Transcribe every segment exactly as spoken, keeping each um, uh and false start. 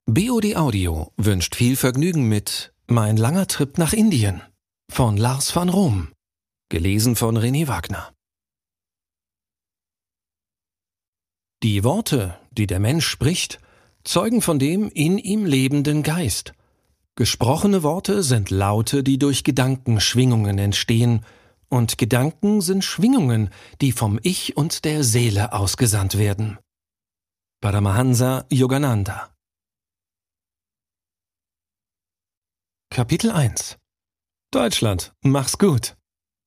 B O D Audio wünscht viel Vergnügen mit Mein langer Trip nach Indien von Lars van Room, gelesen von René Wagner. Die Worte, die der Mensch spricht, zeugen von dem in ihm lebenden Geist. Gesprochene Worte sind Laute, die durch Gedankenschwingungen entstehen, und Gedanken sind Schwingungen, die vom Ich und der Seele ausgesandt werden. Paramahansa Yogananda. Kapitel eins. Deutschland, mach's gut.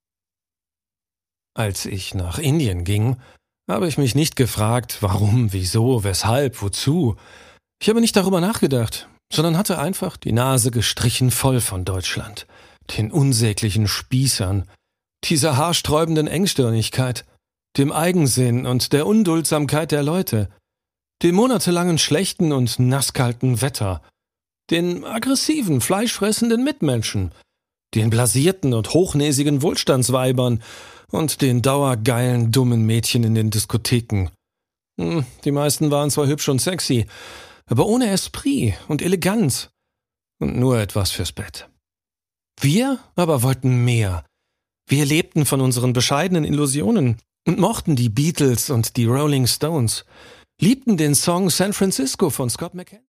Als ich nach Indien ging, habe ich mich nicht gefragt, warum, wieso, weshalb, wozu. Ich habe nicht darüber nachgedacht, sondern hatte einfach die Nase gestrichen voll von Deutschland, den unsäglichen Spießern, dieser haarsträubenden Engstirnigkeit, dem Eigensinn und der Unduldsamkeit der Leute, dem monatelangen schlechten und nasskalten Wetter, den aggressiven, fleischfressenden Mitmenschen, den blasierten und hochnäsigen Wohlstandsweibern und den dauergeilen, dummen Mädchen in den Diskotheken. Die meisten waren zwar hübsch und sexy, aber ohne Esprit und Eleganz und nur etwas fürs Bett. Wir aber wollten mehr. Wir lebten von unseren bescheidenen Illusionen und mochten die Beatles und die Rolling Stones, liebten den Song San Francisco von Scott McKenzie.